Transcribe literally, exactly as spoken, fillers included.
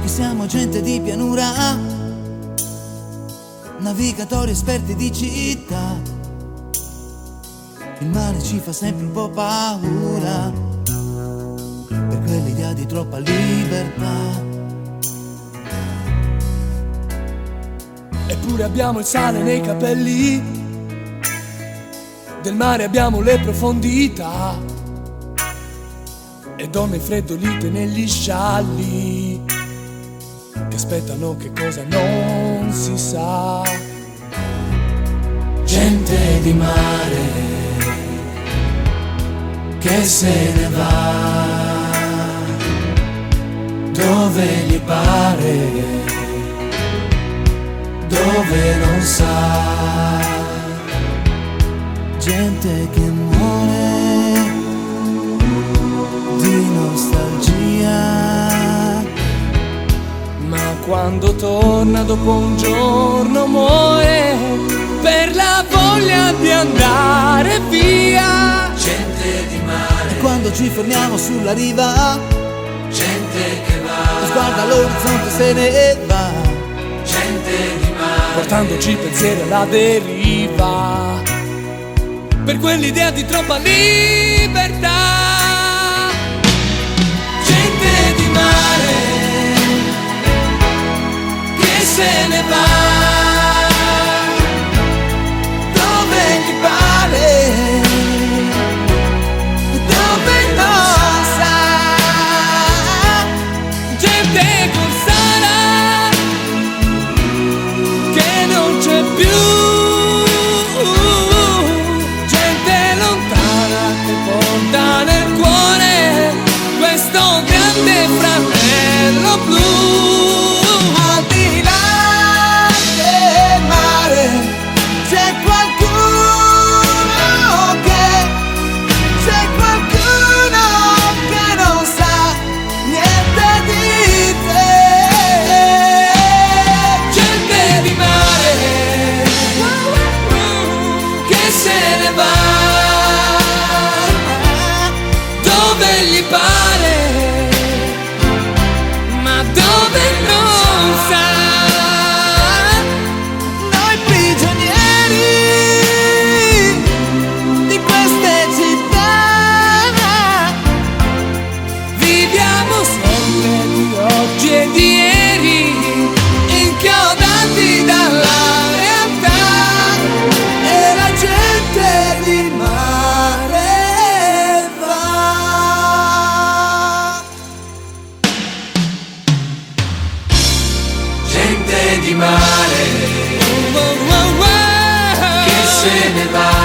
Qui siamo gente di pianura, navigatori esperti di città. Il mare ci fa sempre un po' paura, per quell'idea di troppa libertà. Eppure abbiamo il sale nei capelli, del mare abbiamo le profondità, e donne freddolite negli scialli che aspettano che cosa non si sa. Gente di mare che se ne va dove gli pare, dove non sa. Gente che muore di nostalgia, ma quando torna dopo un giorno muore per la voglia di andare via. Gente di mare, e quando ci fermiamo sulla riva, gente che va, sguarda l'orizzonte se ne va. Gente di mare, portandoci pensieri alla deriva, per quell'idea di troppa libertà. Gente di mare che se ne va dove gli pare, dove non sa. Gente con Sara che non c'è più, gente lontana che porta nel cuore questo grande fratello blu. Al di là del mare c'è qualcuno che, c'è qualcuno che non sa niente di te. Gente di mare che se ne va dove gli pare, ma dove non sa. Noi prigionieri di queste città Viviamo sempre di oggi e di ieri, inchiodati dalla realtà, e la gente di mare va. Gente di mare Oh, oh, oh, oh. che se ne va